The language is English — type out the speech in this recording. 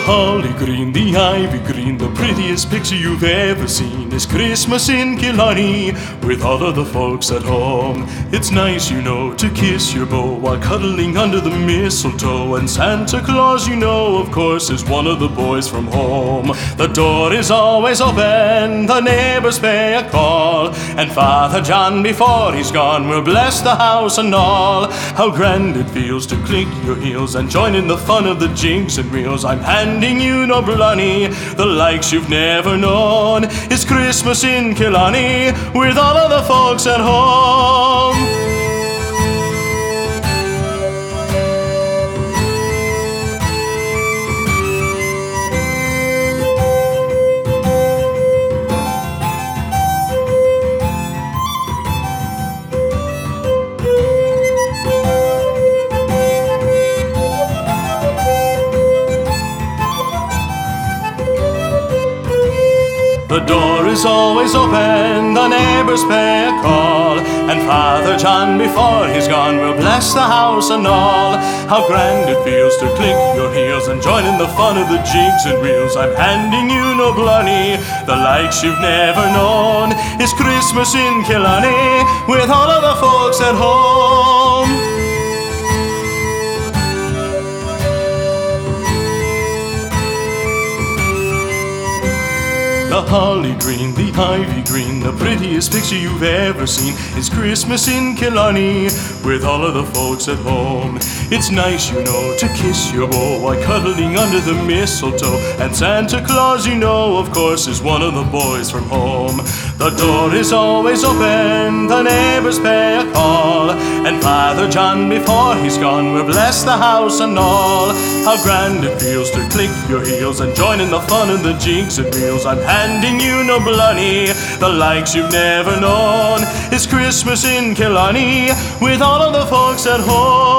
holly green, the ivy green, the prettiest picture you've ever seen is Christmas in Killarney with all of the folks at home. It's nice, you know, to kiss your beau while cuddling under the mistletoe. And Santa Claus, you know, of course, is one of the boys from home. The door is always open, the neighbors pay a call, and Father John, before he's gone, will bless the house and all. How grand it feels to click your heels and join in the fun of the jigs and reels. I'm handing you no blunny, the likes you've never known. It's Christmas in Killarney with all of the folks at home. The door is always open, the neighbors pay a call, and Father John, before he's gone, will bless the house and all. How grand it feels to click your heels and join in the fun of the jigs and reels. I'm handing you no blunny, the likes you've never known. It's Christmas in Killarney with all of the folks at home. The holly green, the ivy green, the prettiest picture you've ever seen is Christmas in Killarney with all of the folks at home. It's nice, you know, to kiss your beau while cuddling under the mistletoe. And Santa Claus, you know, of course, is one of the boys from home. The door is always open, the neighbors pay a call, and Father John, before he's gone, will bless the house and all. How grand it feels to click your heels and join in the fun of the jigs and reels. I'm handing you no blunny, the likes you've never known. It's Christmas in Killarney with all of the folks at home.